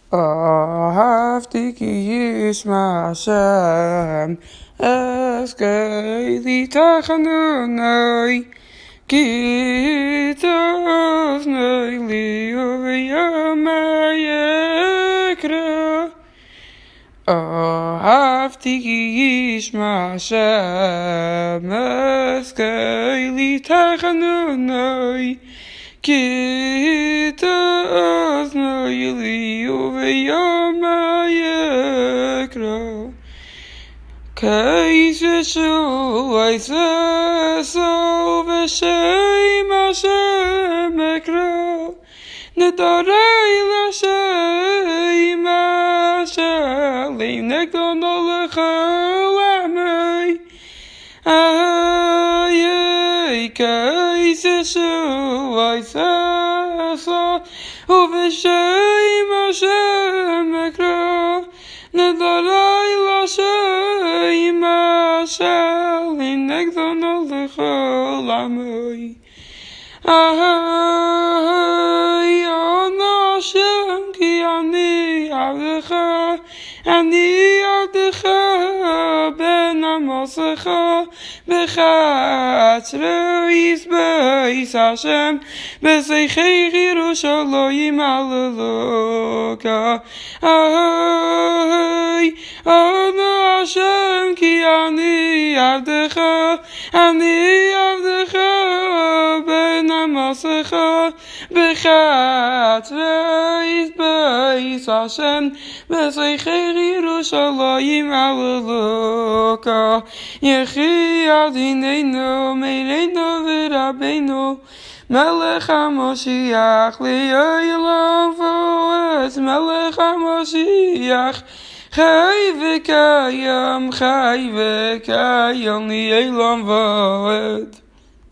אהבתי כי ישמע השם, אזכי תחנוני, כי תפני לי ובימי יקרא. אהבתי כי ישמע השם, אזכי תחנוני, כי תפני לי ובימי יקרא. כאיש ישוע יששו בשם השם אקרא, נדרי לשם אשר נגדנו לכל עמי. כאיש ישוע יששו ובשם השם אקרא, נדרי לשם אשר נגדנו לכל עמי. אנא השם כי אני עבדך, אני עבדך בן עמוסך, בחצרויס בייס השם, בשיחי ירושלים הללוך. אנא השם כי אני עבדך, אני עבדך בן עמוסך, בחצרויס בייס השם, בשיחי ירושלים הללוך. יחי אדוננו מלכנו ורבנו, מלך המשיח לעולם ועד, מלך המשיח חי וקיים, חי וקיים לעולם ועד.